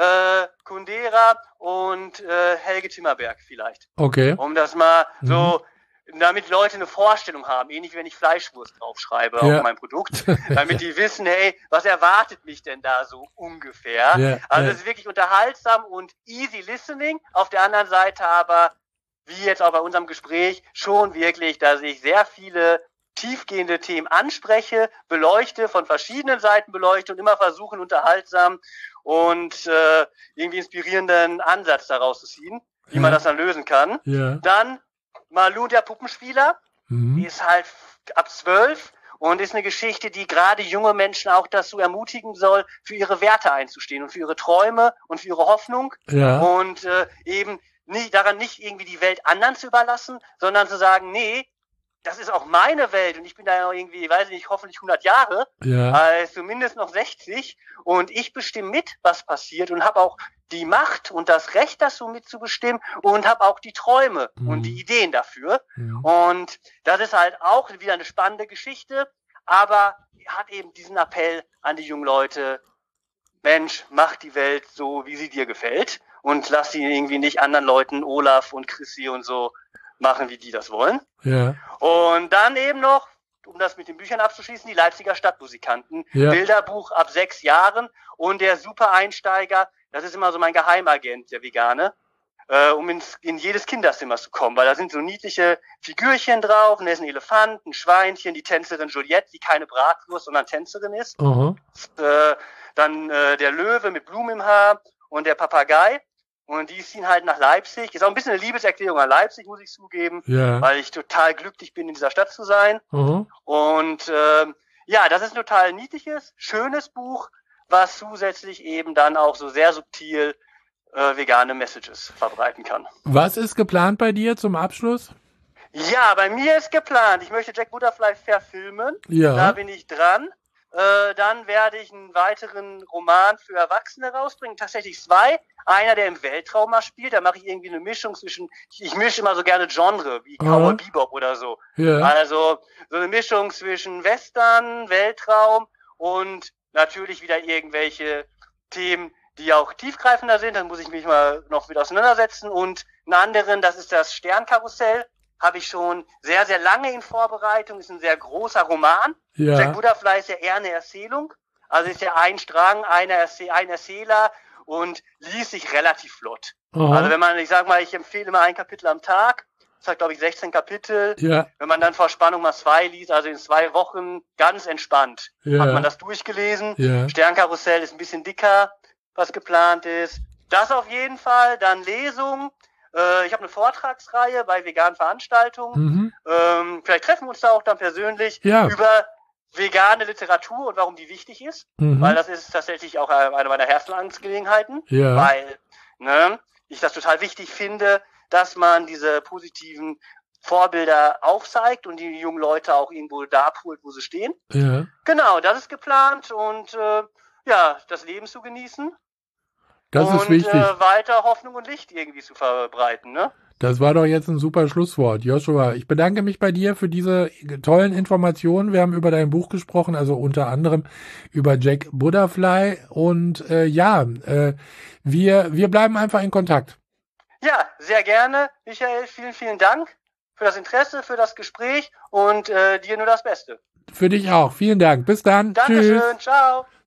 Kundera und Helge Timmerberg vielleicht. Okay. Um das mal so, damit Leute eine Vorstellung haben, ähnlich wie wenn ich Fleischwurst draufschreibe auf mein Produkt, damit die wissen, hey, was erwartet mich denn da so ungefähr? Also es ist wirklich unterhaltsam und easy listening. Auf der anderen Seite aber wie jetzt auch bei unserem Gespräch, schon wirklich, dass ich sehr viele tiefgehende Themen anspreche, beleuchte, von verschiedenen Seiten beleuchte und immer versuche, unterhaltsam und irgendwie inspirierenden Ansatz daraus zu ziehen, wie man das dann lösen kann. Ja. Dann Malu, der Puppenspieler, die ist halt ab 12, und ist eine Geschichte, die gerade junge Menschen auch dazu ermutigen soll, für ihre Werte einzustehen und für ihre Träume und für ihre Hoffnung und eben nicht irgendwie die Welt anderen zu überlassen, sondern zu sagen, nee, das ist auch meine Welt und ich bin da ja irgendwie, weiß ich nicht, hoffentlich 100 Jahre, zumindest noch 60 und ich bestimme mit, was passiert und habe auch die Macht und das Recht, das so mitzubestimmen und habe auch die Träume und die Ideen dafür. Und das ist halt auch wieder eine spannende Geschichte, aber hat eben diesen Appell an die jungen Leute, Mensch, mach die Welt so, wie sie dir gefällt und lass sie irgendwie nicht anderen Leuten, Olaf und Chrissy und so, machen, wie die das wollen. Ja. Und dann eben noch, um das mit den Büchern abzuschließen, die Leipziger Stadtmusikanten. Ja. Bilderbuch ab 6 Jahren und der Super-Einsteiger, das ist immer so mein Geheimagent, der Vegane, um in jedes Kinderzimmer zu kommen, weil da sind so niedliche Figürchen drauf, und da ist ein Elefant, ein Schweinchen, die Tänzerin Juliette, die keine Bratwurst, sondern Tänzerin ist. Dann der Löwe mit Blumen im Haar und der Papagei. Und die ziehen halt nach Leipzig. Ist auch ein bisschen eine Liebeserklärung an Leipzig, muss ich zugeben, weil ich total glücklich bin, in dieser Stadt zu sein. Und das ist ein total niedliches, schönes Buch, was zusätzlich eben dann auch so sehr subtil vegane Messages verbreiten kann. Was ist geplant bei dir zum Abschluss? Ja, bei mir ist geplant, ich möchte Jack Butterfly verfilmen. Ja. Da bin ich dran. Dann werde ich einen weiteren Roman für Erwachsene rausbringen, tatsächlich 2. Einer, der im Weltraum mal spielt, da mache ich irgendwie eine Mischung zwischen, ich mische immer so gerne Genre, wie Cowboy Bebop oder so. Ja. Also so eine Mischung zwischen Western, Weltraum und natürlich wieder irgendwelche Themen, die auch tiefgreifender sind. Dann muss ich mich mal noch mit auseinandersetzen. Und einen anderen, das ist das Sternkarussell. Habe ich schon sehr, sehr lange in Vorbereitung. Ist ein sehr großer Roman. Ja. Jack Butterfly ist ja eher eine Erzählung. Also ist ja ein Strang, ein Erzähler und liest sich relativ flott. Also wenn man, ich sag mal, ich empfehle immer ein Kapitel am Tag. Das hat, glaube ich, 16 Kapitel. Ja. Wenn man dann vor Spannung mal 2 liest, also in 2 Wochen ganz entspannt, hat man das durchgelesen. Ja. Sternkarussell ist ein bisschen dicker, was geplant ist. Das auf jeden Fall. Dann Lesung. Ich habe eine Vortragsreihe bei veganen Veranstaltungen. Vielleicht treffen wir uns da auch dann persönlich über vegane Literatur und warum die wichtig ist. Weil das ist tatsächlich auch eine meiner Herzensangelegenheiten. Ja. Weil ich das total wichtig finde, dass man diese positiven Vorbilder aufzeigt und die jungen Leute auch irgendwo da abholt, wo sie stehen. Ja. Genau, das ist geplant und das Leben zu genießen. Das ist wichtig. Und weiter Hoffnung und Licht irgendwie zu verbreiten, ne? Das war doch jetzt ein super Schlusswort. Joshua, ich bedanke mich bei dir für diese tollen Informationen. Wir haben über dein Buch gesprochen, also unter anderem über Jack Butterfly. Und wir bleiben einfach in Kontakt. Ja, sehr gerne. Michael, vielen, vielen Dank für das Interesse, für das Gespräch und dir nur das Beste. Für dich auch. Vielen Dank. Bis dann. Dankeschön. Tschüss. Ciao.